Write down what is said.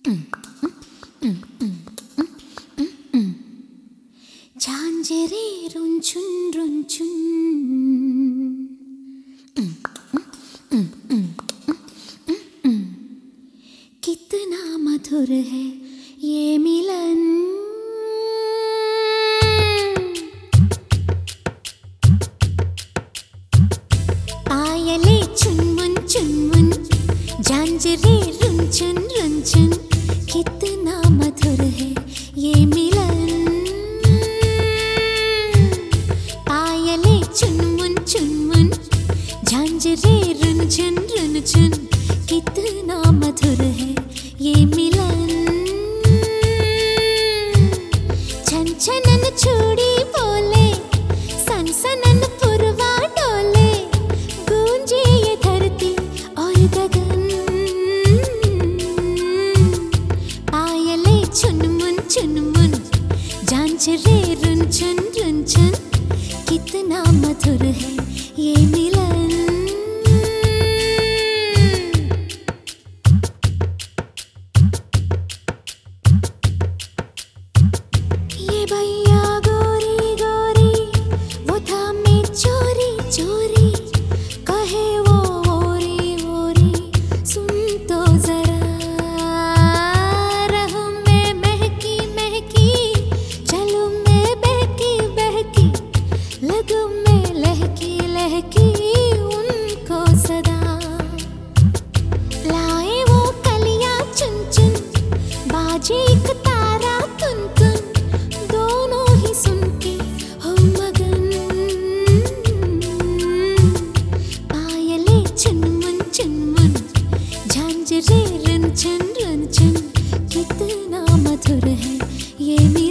झांझरे रुनझुन रुनझुन कितना मधुर है ये मिलन। पायले चुनमुन चुनमुन झांझरे रुनझुन रुनझुन कितना मधुर है ये मिलन। पायले चुनमुन चुनमुन झांझरे रुनझुन रुनझुन कितना मधुर है ये मिलन। छन छनन चूड़ी बोले सन सनन पुरवा डोले गूंजे ये धरती और गगन। पायले चुनमुन चुनमुन झांझरे रुनझुन रुनझुन कितना मधुर है ये मिलन। ये भैया गोरी गोरी वो थामे चोरी चोरी कहे वो ओरी ओरी सुन तो जरा। रहूं मैं महकी महकी चलूं मैं बहकी बहकी लगूं मैं लहकी लहकी उनको सदा। लाए वो कलियां चुन चुन बाजे एक तारा तुन तुन दोनों ही सुन के हो मगन। पायले चुनमुन चुनमुन झांझरे रुनझुन रुनझुन कितना मधुर है ये